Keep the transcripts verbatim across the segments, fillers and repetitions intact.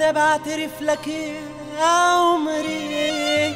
وانا بعترف لك يا عمري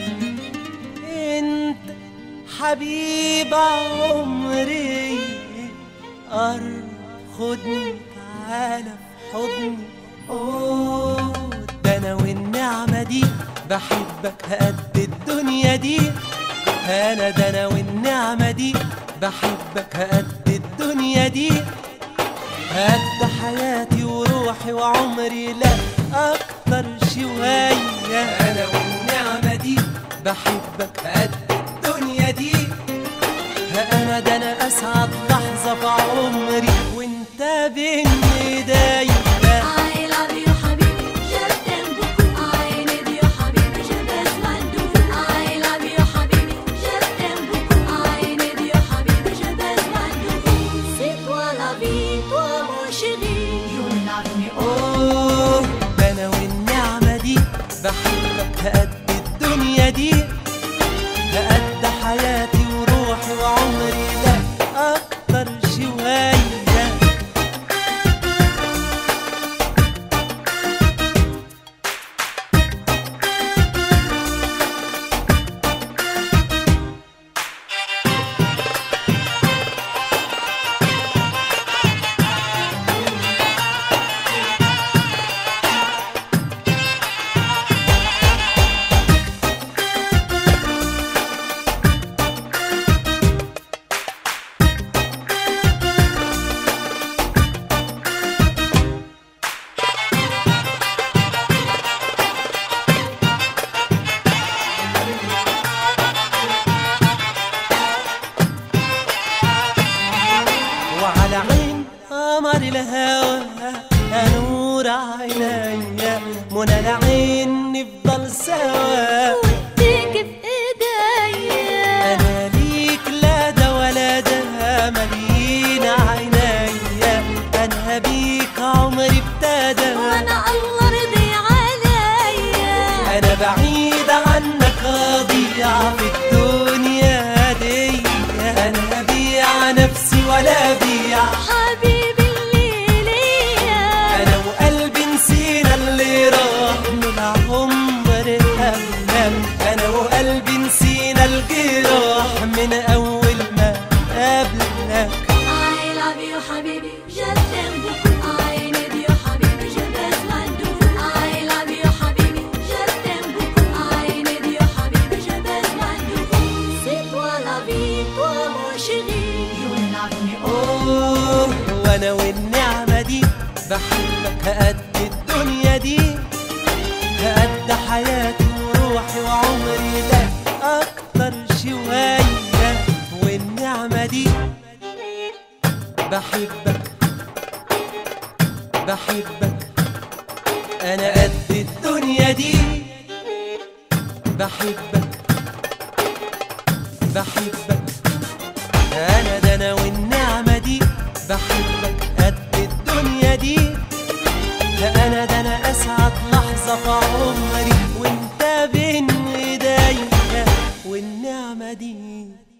انت حبيب عمري. قرب خدني تعالى في حضني. اوه ده انا والنعمة دي بحبك قد الدنيا دي. انا ده انا والنعمة دي بحبك قد الدنيا دي. قد حياتي وروحي وعمري لا اكتر شوية. انا والنعمة دي بحبك قد الدنيا دي. انا ده انا اسعد لحظة في عمري وانت بين ايديا. I love you حبيبي je t'aime beaucoup. I need you حبيبي j'ai besoin de vous. I love you حبيبي je t'aime beaucoup. I need you حبيبي j'ai besoin de vous. C'est toi la vie toi mon chéri. You love me اوه ده انا والنعمة دي بحبك قد الدنيا دي. قد حياتي وروحي وعمري لا اكتر شوية. وعلى عين قمر الهوى نور عينيا منى العين نفضل سوا. وإيديك في إيديا. انا ليك لا ده ولا ده مليين عينيا. انا بيك عمري ابتدى وأنا الله رضي عليا. انا بعيد عنك اضيع في الدنيا دي. انا بيع نفسي ولا بيع حبيبي اللي ليا. انا وقلبي نسينا اللي راح من العمر أمام. انا وقلبي نسينا الجراح من اول ما قابلناك. I love you حبيبي je t'aime beaucoup. I need you حبيبي j'ai besoin de vous. I love you حبيبي je t'aime beaucoup. I need you حبيبي j'ai besoin de vous. C'est toi la vie toi mon chéri. You love me اوه وانا والنعمة دي بحبك قد الدنيا دي. قد حياتي وروحي وعمري لا اكتر شوية. والنعمة دي بحبك بحبك انا قد الدنيا دي. بحبك بحبك انا ده انا والنعمة دي بحبك قد الدنيا دي. انا ده انا اسعد لحظة في عمري وانت بين ايديا. والنعمة دي